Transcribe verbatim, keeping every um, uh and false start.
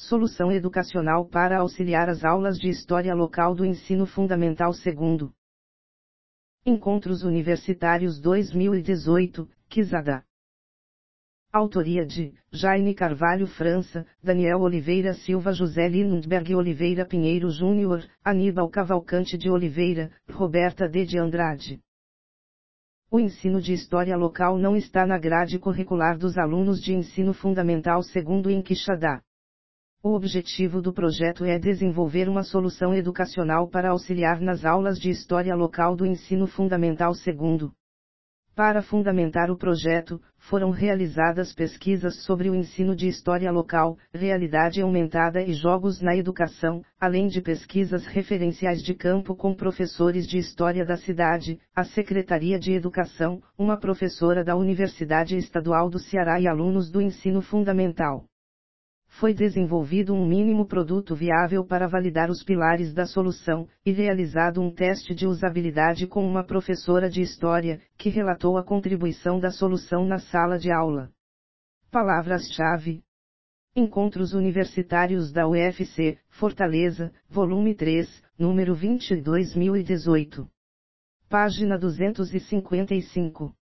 Solução educacional para auxiliar as aulas de História Local do Ensino Fundamental segundo. Encontros Universitários dois mil e dezoito, Quizada. Autoria de Jaime Carvalho França, Daniel Oliveira Silva, José Lindbergh Oliveira Pinheiro Júnior, Aníbal Cavalcante de Oliveira, Roberta D. de Andrade. O ensino de História Local não está na grade curricular dos alunos de Ensino Fundamental segundo em Quixadá. O objetivo do projeto é desenvolver uma solução educacional para auxiliar nas aulas de História Local do Ensino Fundamental segundo. Para fundamentar o projeto, foram realizadas pesquisas sobre o ensino de História Local, realidade aumentada e jogos na educação, além de pesquisas referenciais de campo com professores de História da cidade, a Secretaria de Educação, uma professora da Universidade Estadual do Ceará e alunos do ensino fundamental. Foi desenvolvido um mínimo produto viável para validar os pilares da solução, e realizado um teste de usabilidade com uma professora de História, que relatou a contribuição da solução na sala de aula. Palavras-chave: Encontros Universitários da U F C, Fortaleza, volume três, número vinte, dois mil e dezoito. Página duzentos e cinquenta e cinco.